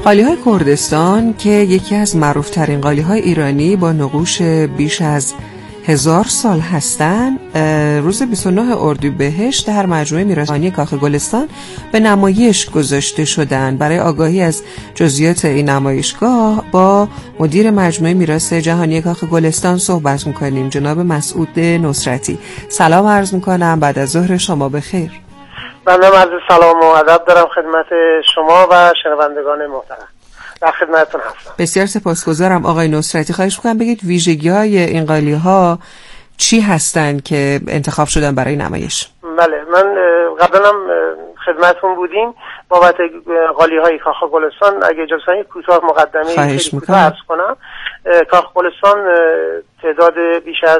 قالی‌های کردستان که یکی از معروف‌ترین قالی‌های ایرانی با نقوش بیش از 1000 سال هستند، روز 29 اردیبهشت در مجموعه میراثی کاخ گلستان به نمایش گذاشته شدند. برای آگاهی از جزئیات این نمایشگاه با مدیر مجموعه میراث جهانی کاخ گلستان صحبت می‌کنیم، جناب مسعود نصرتی. سلام عرض می‌کنم، بعد از ظهر شما بخیر. بنده عرض سلام و ادب دارم خدمت شما و شنوندگان محترم. در خدمتتون هستم. بسیار سپاسگزارم آقای نصرتی. خواهش می‌کنم بگید ویژگی‌های این قالی‌ها چی هستند که انتخاب شدن برای نمایش؟ بله، من قبلا هم خدمتتون بودیم بابت قالی‌های کاخ گلستان. اگه اجازه بدید کوتاه مقدمه عرض کنم. کاخ گلستان تعداد بیش از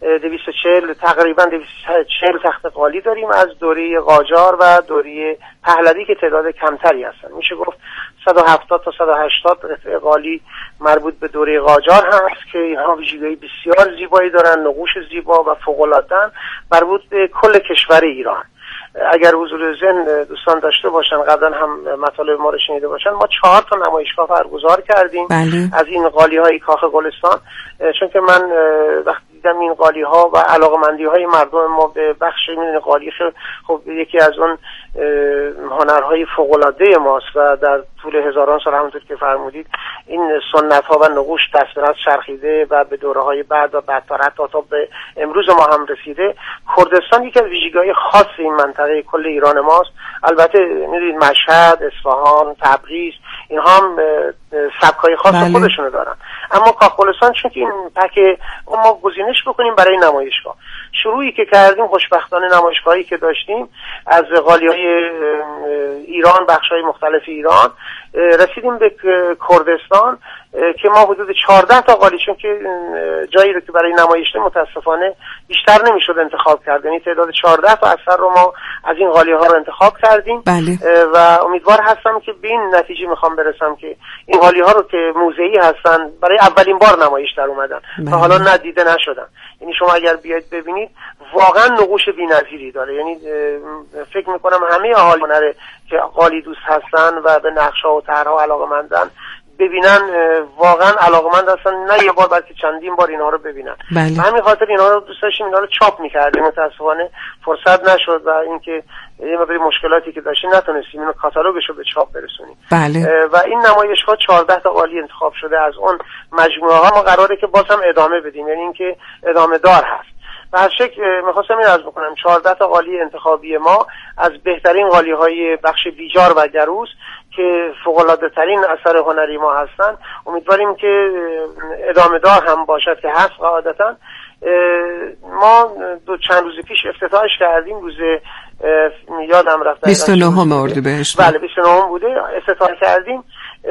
240 تقریبا 240 تخت قالی داریم از دوره قاجار و دوره پهلوی که تعداد کمتری هستن. میشه گفت 170 تا 180 قطعه قالی مربوط به دوره قاجار هست که اینها ویژگی بسیار زیبایی دارن، نقوش زیبا و فوق‌العاده مربوط به کل کشور ایران. اگر حضور ذهن دوستان داشته باشن، قبلا هم مطالب ما رو شنیده باشن، ما 4 تا نمایشگاه برگزار کردیم از این قالی‌های کاخ گلستان. چون که من وقتی دیدم این قالی‌ها و علاقه‌مندی‌های مردم ما به بخش این قالی، خب یکی از اون هنرهای فوق‌العاده ماست و در طول هزاران سال همونطور که فرمودید این سنت‌ها و نقوش دست به دست چرخیده و به دوره‌های بعد و بعدتر حتی تا به امروز ما هم رسیده. کردستان یکی از ویژگی‌های خاص این منطقه کل ایران ماست. البته می‌دونید مشهد، اصفهان، تبریز اینها هم سبک‌های خاص خودشونو دارن، اما کاخ گلستان چون که این پک ما گزینش بکنیم برای نمایشگاه، شروعی که کردیم خوشبختانه نمایشگاهی که داشتیم از قالی‌های ایران، بخش‌های مختلف ایران، رسیدیم به کردستان که ما حدود 14 تا قالی، چون که جایی رو که برای نمایش متاسفانه بیشتر نمیشد انتخاب کرد، یعنی تعداد 14 تا اثر رو ما از این قالی‌ها رو انتخاب کردیم. و امیدوار هستم که به این نتیجه میخوام برسم که این قالی‌ها رو که موضعی هستن برای اولین بار نمایش در اومدن تا حالا ندیده نشدن. یعنی شما اگر بیاید ببینید واقعا نقوش بی‌نظیری داره. یعنی فکر میکنم همه اهالی هنر که قالی دوست هستن و به نقش‌ها و طرح‌ها علاقه‌مندن ببینن، واقعا علاقه‌مند هستن، نه یه بار بلکه چندین بار اینها رو ببینن. همین خاطر اینها رو دوست داشتیم اینها رو چاپ می‌کردیم، متأسفانه فرصت نشد و اینکه یه مقدار مشکلاتی که داشتیم نتونستیم اینو کاتالوگش رو به چاپ برسونیم. و این نمایشگاه 14 تا قالی انتخاب شده از اون مجموعه ها ما قراره که باز هم ادامه بدیم، یعنی اینکه ادامه دار هست. به هر شکل می‌خواستم این عرض بکنم 14 تا قالی انتخابی ما از بهترین قالی‌های بخش بیجار و گروس که فوق‌العاده‌ترین اثر هنری ما هستن، امیدواریم که ادامه دار هم باشد که هست. قاعدتاً ما چند روز پیش افتتاحش کردیم، روز یادم رفت 29 اردیبهشت. بله 29 بوده، افتتاح کردیم.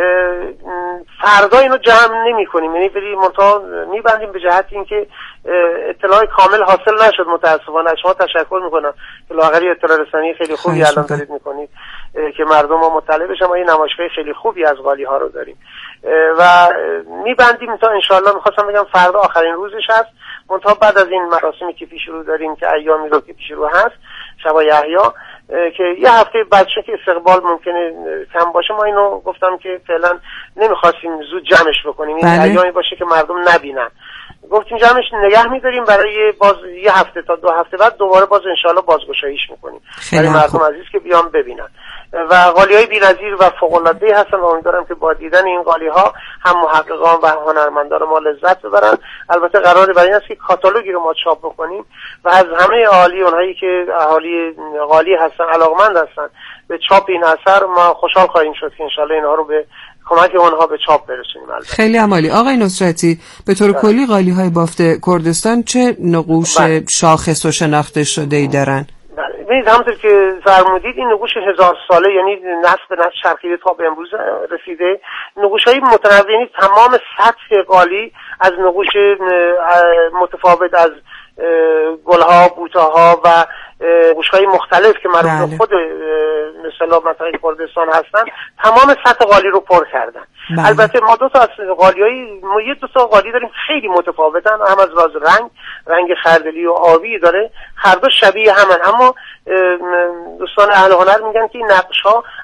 فردا اینو جمع نمی‌کنیم، یعنی ولی منتها می‌بندیم به جهت اینکه اطلاع کامل حاصل نشد. متأسفانه از شما تشکر می‌کنم که لااقل اطلاع رسانی خیلی خوبی الان دارید می‌کنید که مردم ما مطلع بشن. ما یه نمایشگاه خیلی خوبی از قالی‌ها رو داریم و می‌بندیم تا انشالله، می‌خواستم بگم فردا آخرین روزش هست، منتها بعد از این مراسمی که پیش رو داریم که ایامی رو که پیش رو هست، شب یحیی که یه هفته بعد که استقبال ممکنه کم باشه، ما اینو گفتم که فعلا نمیخواستیم زود جمعش بکنیم، این ایامی باشه که مردم نبینن، گفتیم جمعش نگه میداریم برای باز یه هفته تا 2 هفته بعد دوباره باز انشالله بازگشاییش میکنیم برای مردم عزیز که بیان ببینن. و قالی‌های بی‌نظیر و فوق‌العاده‌ای هستن و امیدوارم که با دیدن این قالی‌ها هم محققان و هنرمندان ما لذت ببرن. البته قراره برای این است که کاتالوگی رو ما چاپ بکنیم و از همه اهالی، اونهایی که اهالی قالی هستن، علاقمند هستن به چاپ این اثر، ما خوشحال خواهیم شد که انشالله اینها رو به کمک اونها به چاپ برسونیم. خیلی عالی. آقای نصرتی، به طور کلی قالی‌های بافت کردستان چه نقوش شاخص و شناخته شده‌ای دارن؟ ببینید همونطور که فرمودید این نقوش 1000 ساله، یعنی نسل به نسل چرخیده تا به امروز رسیده. نقوش‌های متنوع، یعنی تمام سطح قالی از نقوش متفاوت از گلها، بوته‌ها و نقوش‌های مختلف که مربوط خود مثلا منطقه کردستان هستن، تمام سطح قالی رو پر کردن. البته ما 2 تا از قالی‌های، ما 2 تا قالی داریم خیلی متفاوتن، هم از لحاظ رنگ خردلی و آبی داره، هر دو شبیه همن، اما دوستان اهل هنر میگن که این نقش‌ها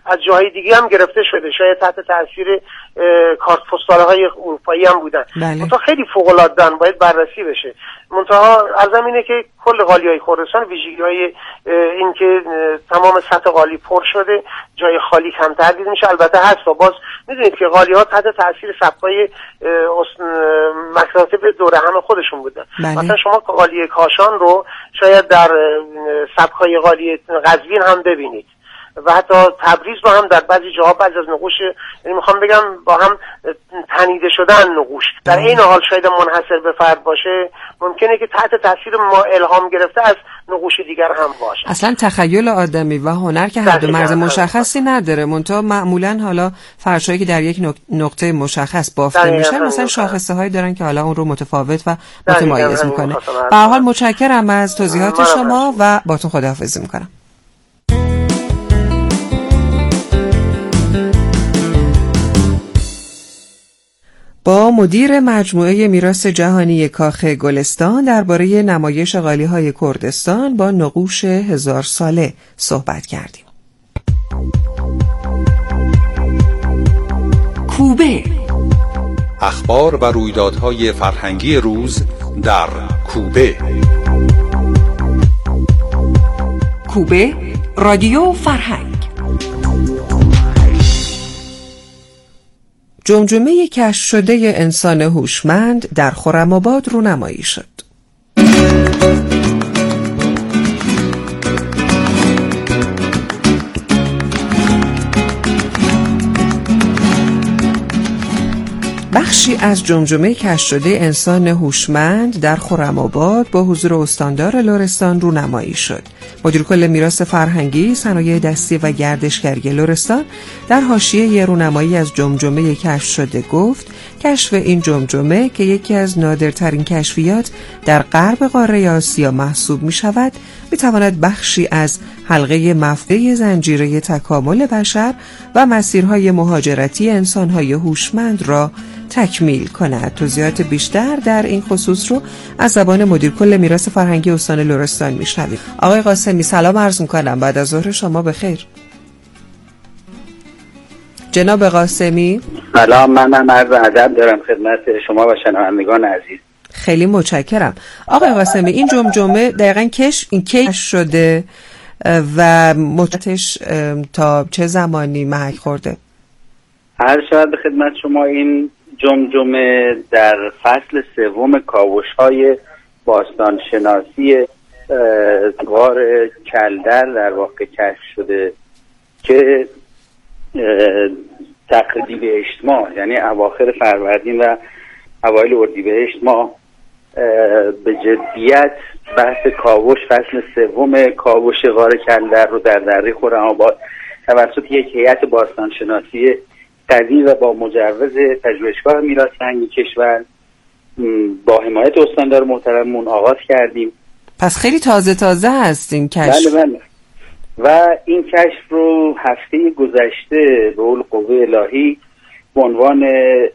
از جاهای دیگه هم گرفته شده، شاید تحت تاثیر کارت پستال‌های اروپایی هم بودن. منتها خیلی فوق‌العاده‌ان، باید بررسی بشه. منتها عرضم اینه که کل قالی‌های کردستان ویژگی‌های این که تمام سطح قالی پر شده، جای خالی کمتر دیده میشه. البته هست، باز میدونید که قالی‌ها تحت تاثیر سبک‌های مکاتب دوره هم خودشون بودن. مثلا شما قالی کاشان رو شاید در سبک‌های قالی قزوین هم ببینید و حتی تبریز رو هم در بعضی جاها بعضی از نقوش، یعنی میخوام بگم با هم تنیده شدن نقوش، در این حال شاید منحصر به فرد باشه، ممکنه که تحت تاثیر ما الهام گرفته از نقوش دیگر هم باشه. اصلا تخیل آدمی و هنر که حد و مرز مشخصی نداره، منتها معمولا حالا فرشایی که در یک نقطه مشخص بافته میشن مثلا شاخصه هایی دارن که حالا اون رو متفاوت و متمایز میکنه. به هر حال متشکرم از توضیحات شما و باتون خداحافظی میکنم. با مدیر مجموعه میراث جهانی کاخ گلستان درباره نمایش قالی‌های کردستان با نقوش 1000 ساله صحبت کردیم. کوبه، اخبار و رویدادهای فرهنگی روز در کوبه. کوبه، رادیو فرهنگ. جمجمه کشف شده انسان هوشمند در خرم‌آباد رونمایی شد. بخشی از جمجمه کشف شده انسان هوشمند در خرم‌آباد با حضور استاندار لرستان رونمایی شد. مدیر کل میراث فرهنگی، صنایع دستی و گردشگری لرستان در حاشیه رونمایی از جمجمه کشف شده گفت کشف این جمجمه که یکی از نادرترین کشفیات در غرب قاره آسیا محسوب می شود، می تواند بخشی از حلقه مفقود زنجیره تکامل بشر و مسیرهای مهاجرتی انسانهای هوشمند را تکمیل کند. توضیحات بیشتر در این خصوص رو از زبان مدیر کل میراث فرهنگی استان لرستان میشنوید. آقای قاسمی سلام عرض می‌کنم، بعد از ظهر شما بخیر. جناب قاسمی سلام، من عرض ادب دارم خدمت شما و شنوندگان عزیز. خیلی متشکرم. آقای قاسمی این جمجمه دقیقاً کشف شده و مدتش تا چه زمانی محک خورده؟ هر شاید به خدمت شما این جمجمه در فصل سوم کاوش‌های باستانشناسی غار کلدر در واقع کشف شده که تقریباً ماه، یعنی اواخر فروردین و اوایل اردیبهشت ماه به جدیت بحث کاوش فصل سوم کاوش غار کلدر رو در دره خرم‌آباد توسط یک هیئت باستانشناسی قدیم و با مجوز پژوهشگاه میراث فرهنگی کشور با حمایت استاندار محترممون آغاز کردیم. پس خیلی تازه هست این کشف. بله. و این کشف رو هفته گذشته به قول قوه الهی به عنوان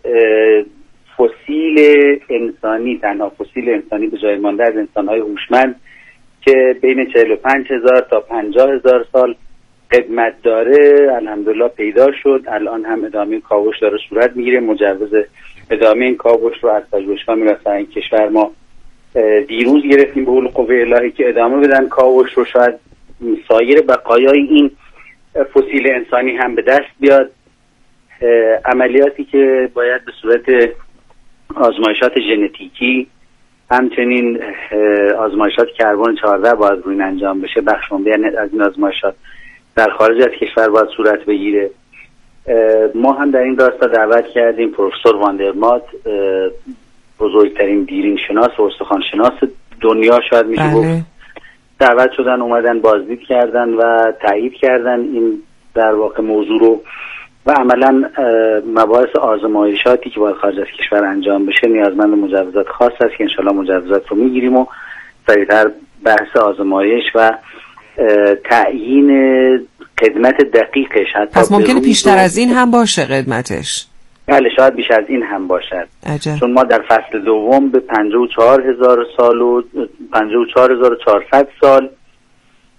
فسیل انسانی، تنها فسیل انسانی به جای مانده از انسان‌های هوشمند که بین 45,000 تا 50,000 سال قدمت داره الحمدلله پیدا شد. الان هم ادامه کاوش داره صورت میگیره. مجوز ادامه این کاوش رو از پژوهشگاه میراث فرهنگی کشور ما دیروز گرفتیم به قول قوه الهی که ادامه بدن کاوش رو، شاید سایر بقایای این فسیل انسانی هم به دست بیاد. عملیاتی که باید به صورت آزمایشات ژنتیکی، همچنین آزمایشات کربن 14 باید روی این انجام بشه. بخش عمده از این آزمایشات در خارج از کشور باید صورت بگیره. ما هم در این راستا دعوت کردیم پروفسور واندرمات، بزرگترین دیرین شناس و استخوان شناس دنیا شاید میشه گفت، دعوت شدن، اومدن بازدید کردن و تایید کردن این در واقع موضوع رو و عملا مباحث آزمایشاتی که باید خارج از کشور انجام بشه نیازمند مجوزات خاص است که انشالله مجوزات رو میگیریم و سریعتر بحث آزمایش و تعیین قدمت دقیقش حتی پس ممکنه بیشتر از این هم باشه قدمتش. بله شاید بیش از این هم باشد. عجب. چون ما در فصل دوم به 54,000 سال و 54,400 سال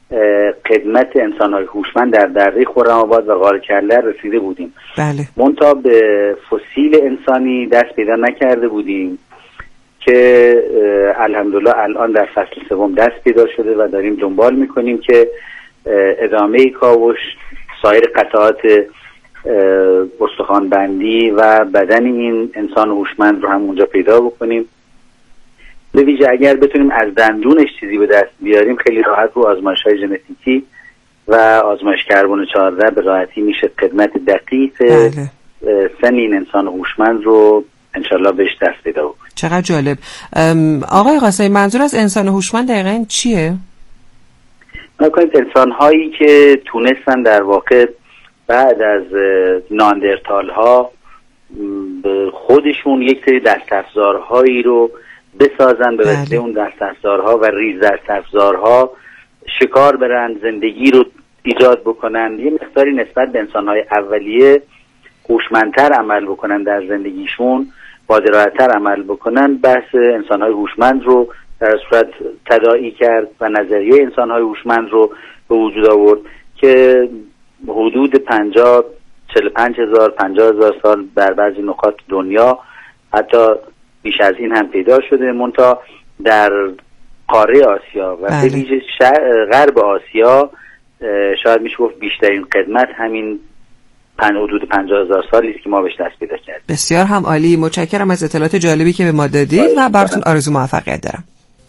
خدمت انسان‌های هوشمند در دره خرم‌آباد و غار کله رسیده بودیم. بله. منتها به فسیل انسانی دست پیدا نکرده بودیم که الحمدلله الان در فصل سوم دست پیدا شده و داریم دنبال میکنیم که ادامه کاوش سایر قطعات استخوان‌بندی و بدن این انسان هوشمند رو هم اونجا پیدا بکنیم. به ویژه اگر بتونیم از دندونش چیزی به دست بیاریم خیلی راحت رو آزمایش‌های ژنتیکی و آزمایش کربن 14 به راحتی میشه خدمت دقیق سن این انسان هوشمند رو انشالله بهش دست پیدا بکنیم. چقدر جالب. آقای قاسمی، منظور از انسان هوشمند دقیقاً چیه؟ نکنید انسان‌هایی که تونستن در واقع بعد از ناندرتال ها خودشون یک سری دست‌افزارهایی رو بسازن، به وسیله اون دست‌افزارها و ریز دست‌افزارها شکار برن، زندگی رو ایجاد بکنن، یه مقداری نسبت به انسان‌های اولیه هوشمندتر عمل بکنن در زندگیشون، با درایت‌تر عمل بکنن. بحث انسان‌های هوشمند رو در صورت تداعی کرد و نظریه انسان‌های هوشمند رو به وجود آورد که حدود 45,000 50,000 سال در بعضی نقاط دنیا حتی بیش از این هم پیدا شده. منتها در قاره آسیا و به ویژه غرب آسیا شاید میشه گفت بیشترین خدمت همین حدود 50,000 سالی است که ما بهش دست پیدا کردیم. بسیار هم عالی. متشکرم از اطلاعات جالبی که به ما دادید و براتون آرزو موفقیت دارم.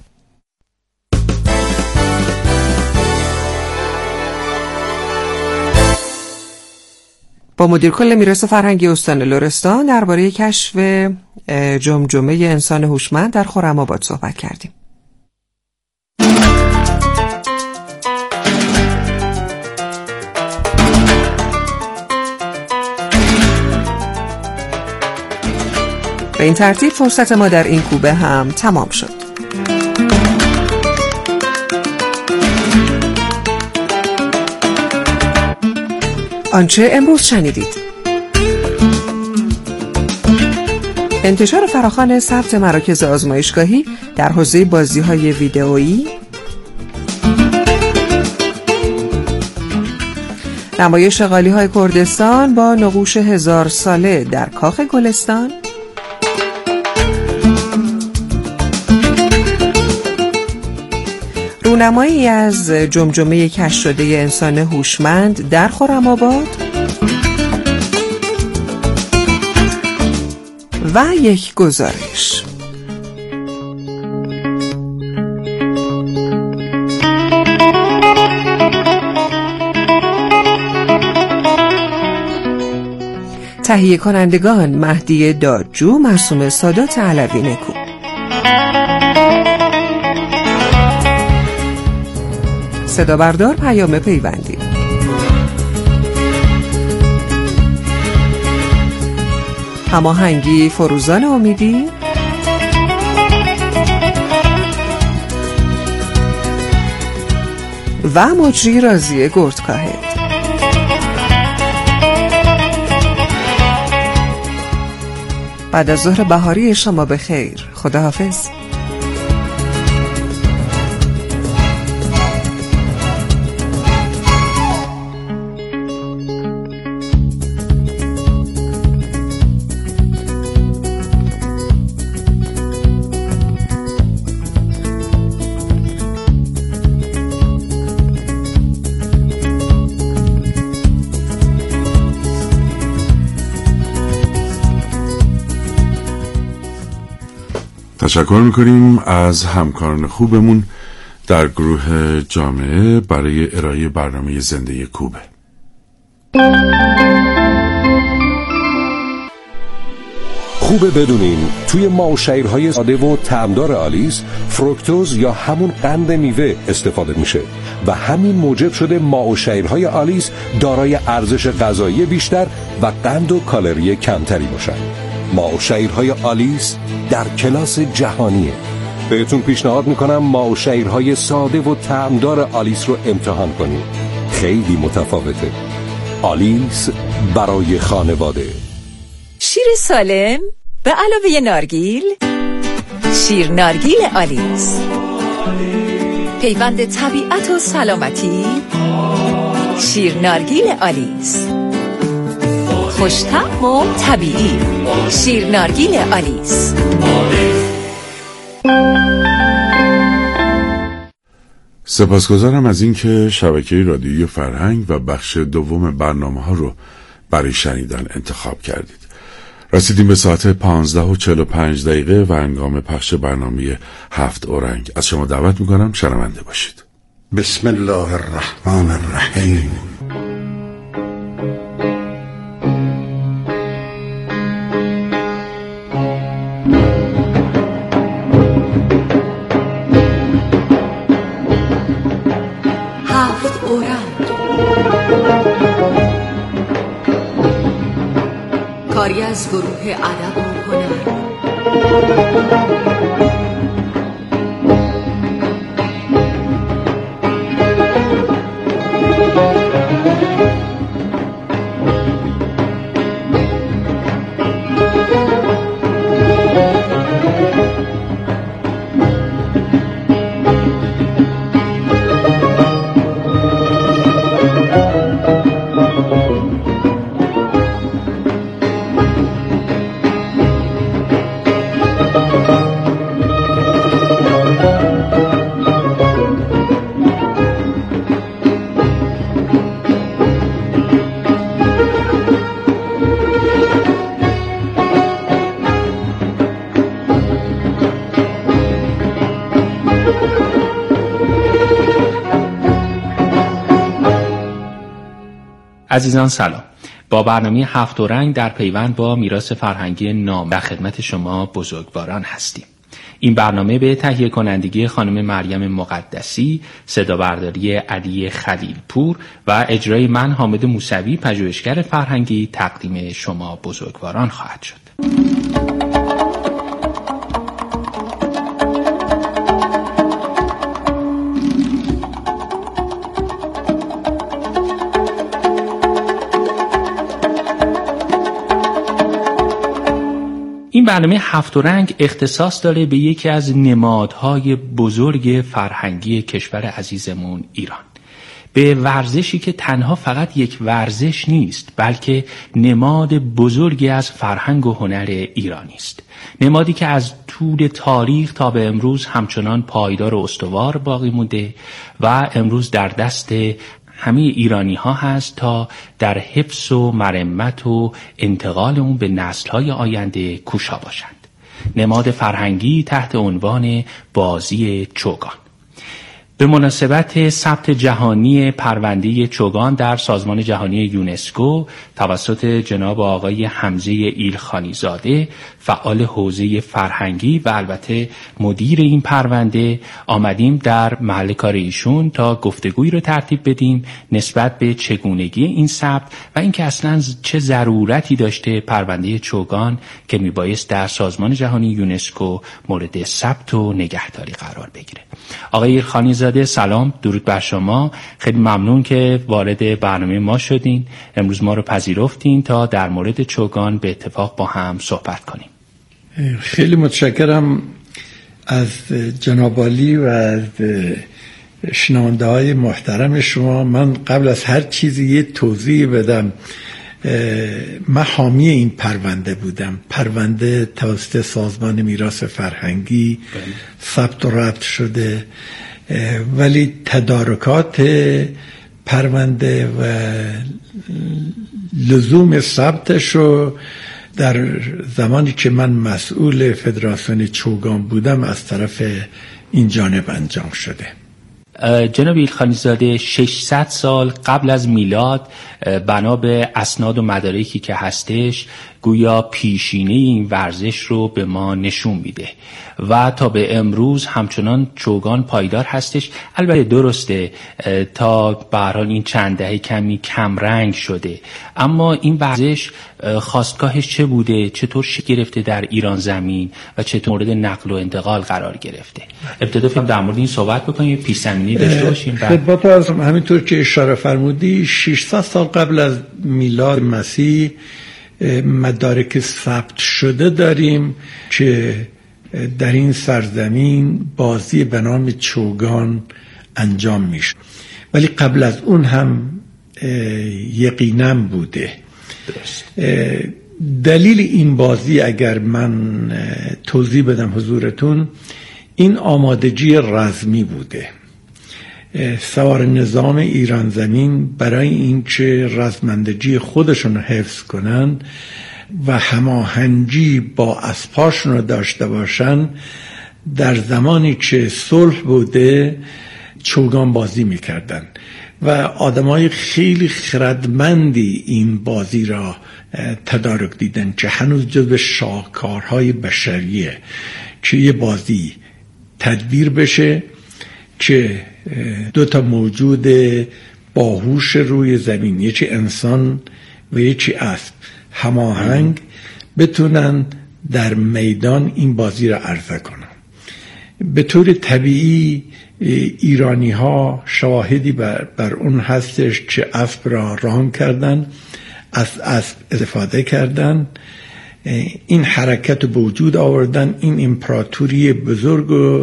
با مدیر کل میراث فرهنگی استان لرستان درباره کشف جمجمه انسان هوشمند در خرم‌آباد صحبت کردیم. به این ترتیب فرصت ما در این کوبه هم تمام شد. آنچه امروز شنیدید: انتشار فراخوان ثبت مراکز آزمایشگاهی در حوزه بازی‌های ویدئویی، نمایش قالی‌های کردستان با نقوش 1000 ساله در کاخ گلستان، رونمایی از جمجمه کشف شده انسان هوشمند در خرم‌آباد و یک گزارش. تهیه کنندگان: مهدی دادجو، معصومه سادات علوی نکو. صدا بردار پیام پیوندی. هماهنگی فروزان امیدی. و مجری راضیه گردکاهد. بعد از ظهر بهاری شما بخیر. خداحافظ. تشکر میکنیم از همکاران خوبمون در گروه جامعه برای ارائه برنامه زنده کوبه. خوبه بدونین توی ماوشیرهای ساده و طعمدار آلیس فروکتوز یا همون قند میوه استفاده میشه و همین موجب شده ماوشیرهای آلیس دارای ارزش غذایی بیشتر و قند و کالری کمتری باشن. ماوشیرهای آلیس در کلاس جهانیه. بهتون پیشنهاد میکنم ماوشیرهای ساده و طعمدار آلیس رو امتحان کنید. خیلی متفاوته. آلیس برای خانواده. شیر سالم به علاوه نارگیل، شیر نارگیل آلیس. پیوند طبیعت و سلامتی. شیرنارگیل آلیس، خوش‌طعم و طبیعی. شیرنارگیل آلیس. سپاسگزارم از اینکه شبکه رادیویی فرهنگ و بخش دوم برنامه‌ها رو برای شنیدن انتخاب کردید. رسیدیم به ساعت 15:45 و هنگام پخش برنامه 7 اورنگ. از شما دعوت می‌کنم شنونده باشید. بسم الله الرحمن الرحیم. کاری از گروه ادب و هنر. عزیزان سلام. با برنامه 7 رنگ در پیوند با میراث فرهنگی نام در خدمت شما بزرگواران هستیم. این برنامه به تهیه کنندگی خانم مریم مقدسی، صدا برداری علی خلیلپور و اجرای من حامد موسوی پژوهشگر فرهنگی تقدیم شما بزرگواران خواهد شد. این برنامه 7 رنگ اختصاص داره به یکی از نمادهای بزرگ فرهنگی کشور عزیزمون ایران، به ورزشی که تنها فقط یک ورزش نیست بلکه نماد بزرگی از فرهنگ و هنر ایرانی است. نمادی که از طول تاریخ تا به امروز همچنان پایدار و استوار باقی مونده و امروز در دست همه ایرانی ها هست تا در حفظ و مرمت و انتقال اون به نسل‌های آینده کوشا باشند. نماد فرهنگی تحت عنوان بازی چوگان. به مناسبت ثبت جهانی پرونده چوگان در سازمان جهانی یونسکو توسط جناب آقای حمزه ایلخانی زاده، فعال حوزه فرهنگی و البته مدیر این پرونده، آمدیم در محل کار ایشون تا گفتگویی رو ترتیب بدیم نسبت به چگونگی این ثبت و اینکه اصلاً چه ضرورتی داشته پرونده چوگان که میبایست در سازمان جهانی یونسکو مورد ثبت و نگهداری قرار بگیره. آقای ایلخانی زاده سلام، درود بر شما. خیلی ممنون که وارد برنامه ما شدین. امروز ما رو پذیرفتین تا در مورد چوگان به اتفاق با هم صحبت کنیم. خیلی متشکرم از جناب عالی و از شنونده های محترم شما. من قبل از هر چیزی یه توضیح بدم. من حامی این پرونده بودم. پرونده توسط سازمان میراث فرهنگی ثبت و ربط شده، ولی تدارکات پرونده و لزوم ثبتش رو در زمانی که من مسئول فدراسیون چوگان بودم از طرف این جانب انجام شده. جناب ایلخانی زاده 600 سال قبل از میلاد بنا به اسناد و مدارکی که هستش گویا پیشینه این ورزش رو به ما نشون میده و تا به امروز همچنان چوگان پایدار هستش. البته درسته تا به هر حال این چند دهه کمی کم رنگ شده، اما این ورزش خاستگاهش چه بوده، چطور شکل گرفته در ایران زمین و چطور مورد نقل و انتقال قرار گرفته. ابتدا فهم در مورد این صحبت بکنیم، پیش زمینی داشته باشیم. خدمت از همینطور که اشاره فرمودی 600 سال قبل از میلاد مسیح مدارک ثبت شده داریم که در این سرزمین بازی به نام چوگان انجام میشه. ولی قبل از اون هم یقیناً بوده. دلیل این بازی اگر من توضیح بدم حضورتون، این آمادگی رزمی بوده. سوار نظام ایران زمین برای اینکه رزمندگی خودشون رو حفظ کنن و هماهنگی با اسباشون رو داشته باشن، در زمانی که صلح بوده چوگان بازی میکردن و آدمای خیلی خردمندی این بازی را تدارک دیدن که هنوز جزو شاهکارهای بشریه که یه بازی تدبیر بشه که دو تا موجود باهوش روی زمین، یکی انسان و یکی اسب، هماهنگ بتونن در میدان این بازی را عرضه کنن. به طور طبیعی ایرانی ها شواهدی بر اون هستش که اسب را رام کردن، از اسب استفاده کردن، این حرکت به وجود آوردن. این امپراتوری بزرگ و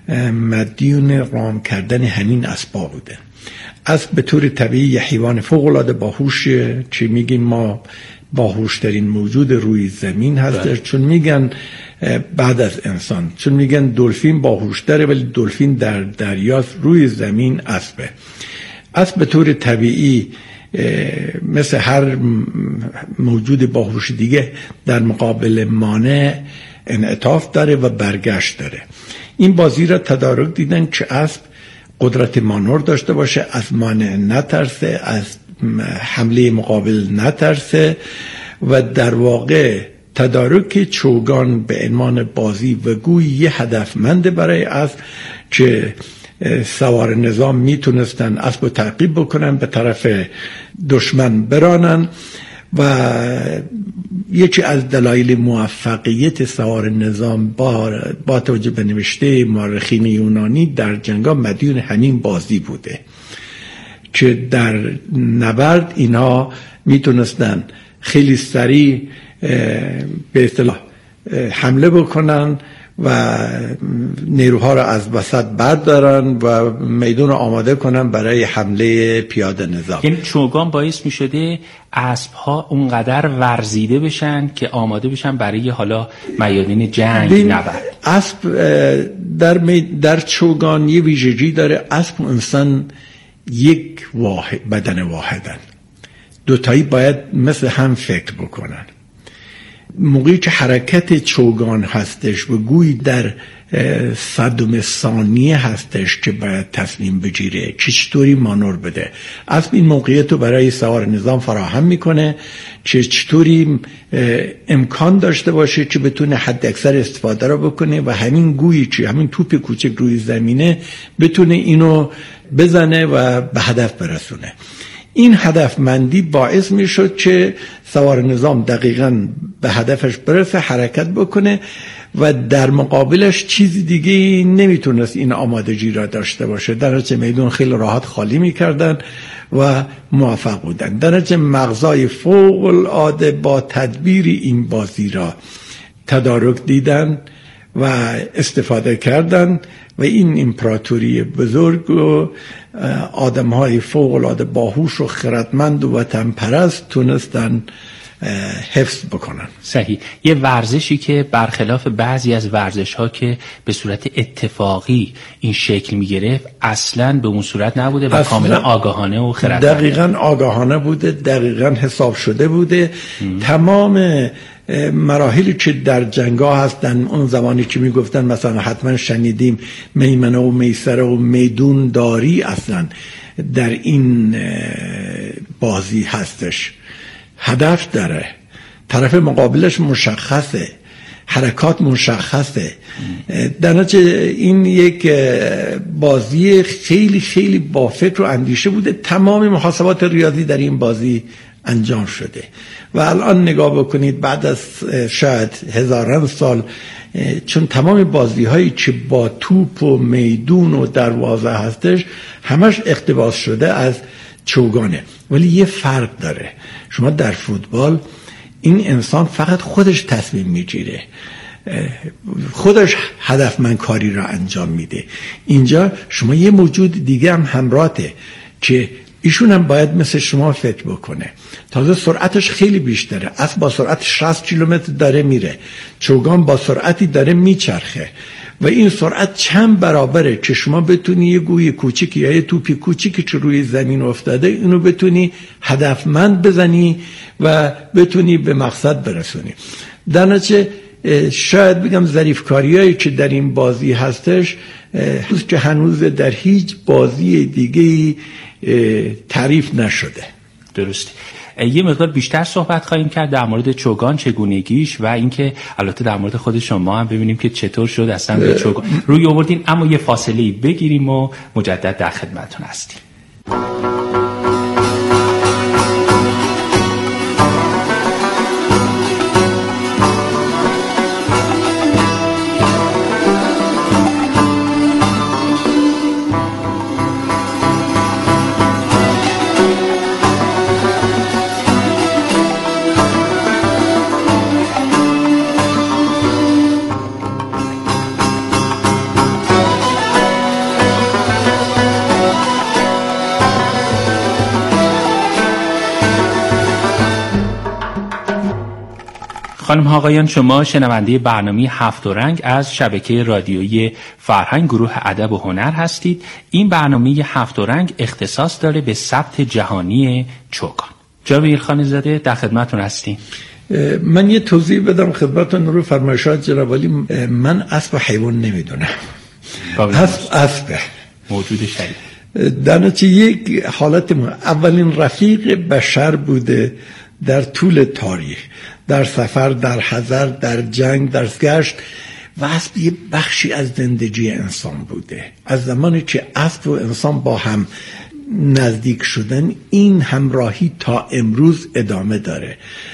مدیون رام کردن همین اسبا بوده. اسب به طور طبیعی یه حیوان فوق العاده باهوشه، چه میگیم ما باهوشترین موجود روی زمین هستش، چون میگن بعد از انسان، چون میگن دلفین باهوشتره ولی دلفین در دریاست، روی زمین اسبه. اسب به طور طبیعی مثل هر موجود باهوش دیگه در مقابل مانع انعطاف داره و برگشت داره. این بازی را تدارک دیدن که اسب قدرت مانور داشته باشه، از مانع نترسه، از حمله مقابل نترسه و در واقع تدارک چوگان به عنوان بازی و گوی یه هدفمند برای اسب که سوار نظام میتونستن اسب رو تعقیب بکنن، به طرف دشمن برانن و یکی از دلایل موفقیت سوار نظام با توجه به نوشته مورخین یونانی در جنگا مدیون همین بازی بوده که در نبرد اینا میتونستن خیلی سریع به اصطلاح حمله بکنن و نیروها را از وسط بردارن و میدون آماده کنن برای حمله پیاده نظام. یعنی چوگان باعث می شده اسب‌ها اونقدر ورزیده بشن که آماده بشن برای حالا میادین جنگ نبرد. اسب در چوگان یه ویژگی داره، اسب و انسان یک بدن واحدن، دوتایی باید مثل هم فکر بکنن. موقعی که حرکت چوگان هستش و گویی در صدم ثانیه هستش که باید تصمیم بگیره چطوری مانور بده، اسب این موقعیت رو برای سوار نظام فراهم میکنه که چطوری امکان داشته باشه که بتونه حد اکثر استفاده رو بکنه و همین گویی که همین توپ کوچک روی زمینه بتونه اینو بزنه و به هدف برسونه. این هدفمندی باعث می شد که سوار نظام دقیقاً به هدفش برسه، حرکت بکنه و در مقابلش چیزی دیگه نمیتونست این آمادگی را داشته باشه. در نتیجه میدون خیلی راحت خالی میکردن و موفق بودن. در نتیجه مغزای فوق العاده با تدبیر این بازی را تدارک دیدن و استفاده کردن و این امپراتوری بزرگ و آدم‌های فوق‌العاده باهوش و خردمند و وطن پرست تونستن حفظ بکنن. صحیح. یه ورزشی که برخلاف بعضی از ورزش‌ها که به صورت اتفاقی این شکل می‌گرفت اصلاً به اون صورت نبوده و کاملا آگاهانه و خردمند. دقیقاً آگاهانه بوده، دقیقاً حساب شده بوده. تمام مراحلی که در جنگا هستن، اون زمانی که میگفتن مثلا حتما شنیدیم میمنه و میسره و میدون داری، اصلا در این بازی هستش. هدف داره، طرف مقابلش مشخصه، حرکات مشخصه. در نتیجه این یک بازی خیلی خیلی با فکر و اندیشه بوده. تمام محاسبات ریاضی در این بازی انجام شده و الان نگاه بکنید بعد از شاید هزاران سال، چون تمام بازی هایی که با توپ و میدون و دروازه هستش همش اقتباس شده از چوگانه. ولی یه فرق داره، شما در فوتبال این انسان فقط خودش تصمیم میگیره خودش هدفمند کاری را انجام میده. اینجا شما یه موجود دیگه هم همراهته که ایشون هم باید مثل شما فکر بکنه. تازه سرعتش خیلی بیشتره. اسب با سرعت 60 کیلومتر داره میره، چوگان با سرعتی داره میچرخه و این سرعت چند برابره که شما بتونی یه گوی کوچیک یا یه توپی کوچیکی که روی زمین افتاده اینو بتونی هدفمند بزنی و بتونی به مقصد برسونی. در نتیجه شاید بگم ظریفکاریایی که در این بازی هستش که هنوز در هیچ بازی دیگه‌ای تعریف نشده. درسته. یه مقدار بیشتر صحبت خواهیم کرد در مورد چوگان، چگونگیش و اینکه البته در مورد خود شما هم ببینیم که چطور شد اصلا به چوگان روی آوردین. اما یه فاصله بگیریم و مجدد در خدمتتون هستیم. خانم ها آقایان، شما شنونده برنامه هفت و رنگ از شبکه رادیویی فرهنگ گروه ادب و هنر هستید. این برنامه هفت و رنگ اختصاص داره به ثبت جهانی چوگان. جناب ایلخانی زاده در خدمتتون هستیم. من یه توضیح بدم خدمتتون رو فرمایشات جناب عالی. من اسب حیوان نمیدونم. اسب موجود شریف در نتیجه یک حالت اولین رفیق بشر بوده در طول تاریخ، در سفر، در حضر، در جنگ، در گشت و اسب یه بخشی از زندگی انسان بوده. از زمانی که اسب و انسان با هم نزدیک شدن این همراهی تا امروز ادامه داره.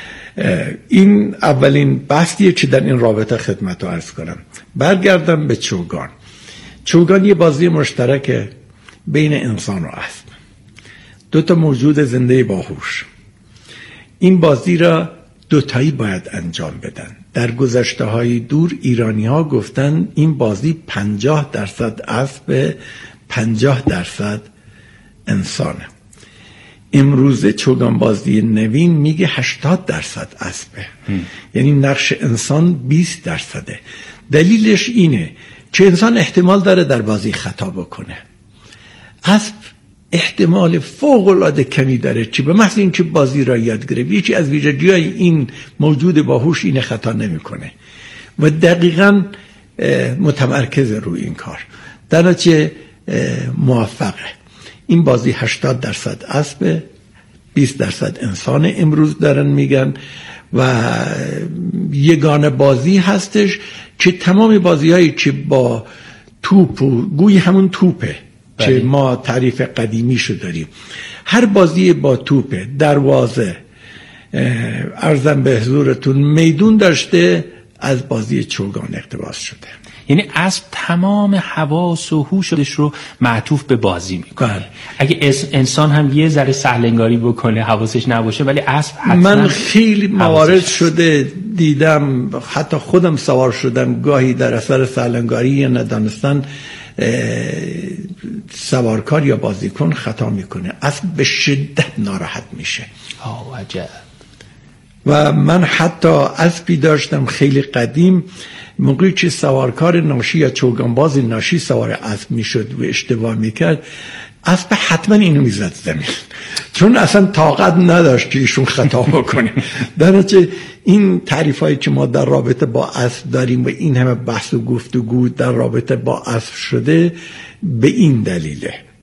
این اولین بحثیه که در این رابطه خدمت رو عرض کنم. برگردم به چوگان. چوگان یه بازی مشترک بین انسان و اسب، دو تا موجود زنده باهوش. این بازی را دوتایی باید انجام بدن. در گذشته های دور ایرانی ها گفتن این بازی 50% اسب 50% انسانه. امروزه چوگان بازی نوین میگه 80% اسبه، یعنی نقش انسان 20%. دلیلش اینه که انسان احتمال داره در بازی خطا بکنه، اسب احتمال فوق العاده کمی داره که به محض اینکه بازی را یاد گرفت یکی از ویژگی‌های این موجود باهوش اینه خطا نمیکنه و دقیقاً متمرکز روی این کار، در نتیجه موفقه. این بازی 80% اسب 20% انسان امروز دارن میگن و یگانه بازی هستش که تمام بازی‌هایی که با توپ و گوی همون توپه که ما تعریف قدیمیشو داریم، هر بازی با توپ، دروازه، عرضم به حضورتون میدون داشته، از بازی چوگان اقتباس شده. یعنی اسب تمام حواس و هوشش رو معطوف به بازی میکنه. اگه انسان هم یه ذره سهلنگاری بکنه حواسش نباشه، ولی اسب حتما. من خیلی موارد شده دیدم، حتی خودم سوار شدم، گاهی در اثر سهلنگاری یا ندانستن سوارکار یا بازیکن خطا میکنه، اسب به شدت ناراحت میشه. عجب. و من حتی اسبی داشتم خیلی قدیم، موقعی که سوارکار ناشی یا چوگانباز ناشی سوار اسب میشد و اشتباه میکرد، اسب حتما اینو میزد زمین، چون اصلا طاقت نداشت که ایشون خطا بکنه. در نتیجه این تعریفایی که ما در رابطه با اسب داریم و این همه بحث و گفتگو در رابطه با اسب شده به این دلیله